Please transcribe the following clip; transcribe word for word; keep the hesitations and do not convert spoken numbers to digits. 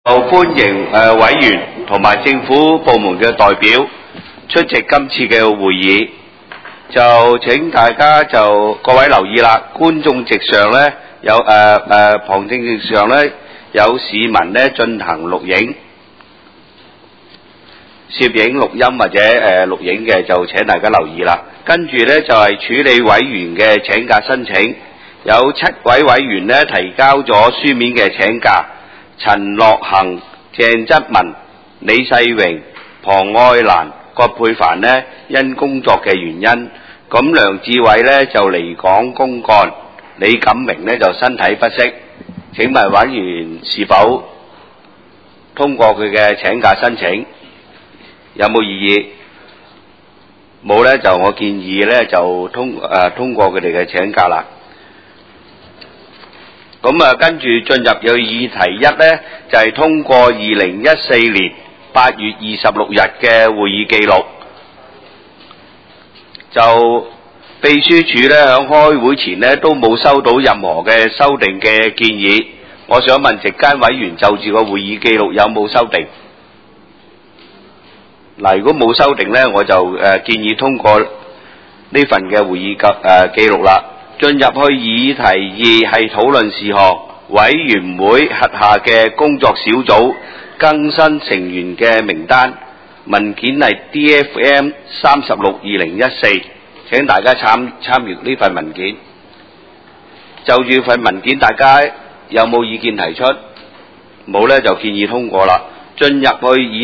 歡迎誒委員同埋政府部門嘅代表出席今次嘅會議，就請大家就各位留意啦。觀眾席上呢有誒誒旁聽席上呢有市民呢進行錄影、攝影、錄音或者誒錄影嘅，就請大家留意啦。跟住呢就係處理委員嘅請假申請，有七位委員呢提交咗書面嘅請假。陳樂行、鄭則文、李世榮、龐愛蘭、葛珮帆呢因工作嘅原因，咁梁志偉呢就離港公幹，李錦明呢就身體不適。請問委員是否通過佢嘅請假申請？有冇異議？冇呢，就我建議呢就通誒、呃、通過佢哋嘅請假啦。咁啊，跟住進入有議題一呢，就係、是、通過二零一四年八月二十六日嘅會議記錄。就秘書處呢，喺開會前呢都冇收到任何嘅修訂嘅建議。我想問席間委員就住個會議記錄有冇修訂？嗱，如果冇修訂呢，我就誒、呃、建議通過呢份嘅會議記誒記錄啦。進入去議題二係討論事項，委員會轄下嘅工作小組更新成員嘅名單，文件係 D F M 三十六二零一四，請大家參參閱呢份文件。就住份文件，大家有冇意見提出？冇呢，就建議通過啦。進入去議